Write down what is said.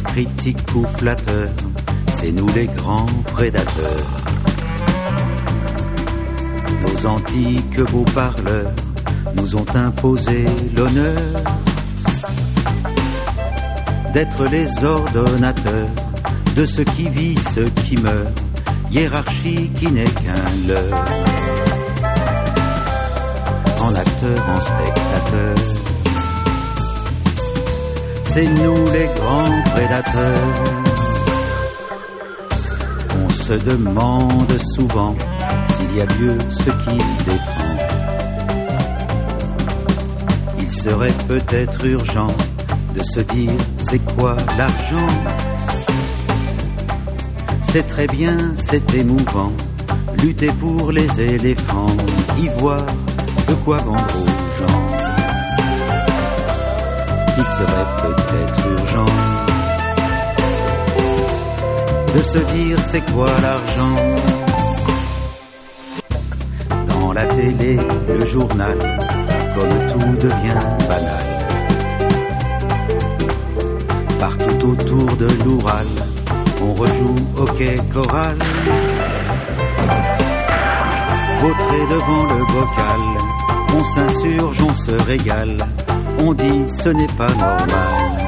critiques ou flatteurs, c'est nous les grands prédateurs. Nos antiques beaux parleurs nous ont imposé l'honneur d'être les ordonnateurs de ce qui vit, ce qui meurt, hiérarchie qui n'est qu'un leurre. En acteur, en spectateur, c'est nous les grands prédateurs. On se demande souvent s'il y a Dieu ce qu'il défend. Il serait peut-être urgent de se dire c'est quoi l'argent. C'est très bien, c'est émouvant, lutter pour les éléphants, y voir de quoi vendre aux gens. Il serait peut-être urgent de se dire c'est quoi l'argent. Dans la télé, le journal, comme tout devient banal. Partout autour de l'Oural, on rejoue au quai choral. Vautré devant le bocal, on s'insurge, on se régale. On dit ce n'est pas normal.